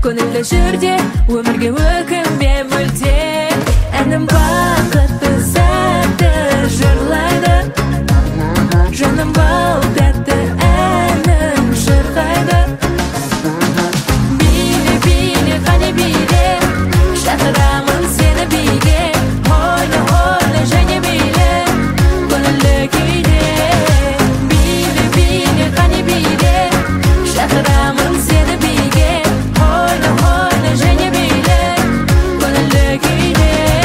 көңілді жүрде өмірге өкінбе мүлде. Әнім бақытты сәтті жырлайды, жаным бал тәтті әнім шырқайды. Биле, биле, қане биле, шақырамын сені биге. Ойна, ойна, және биле, көңілді күйде. Биле, биле, қане биле, шақырамын сені биге. Ойна, ойна, және биле, көңілді күйде.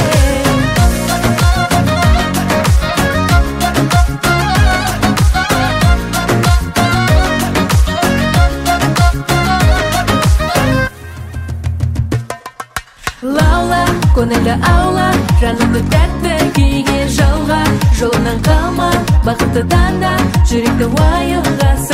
Лаула, көңілді аула, жанымды тәтті күйге жалға. Жолынан қалма, бақытты таңда, жүректі уайымға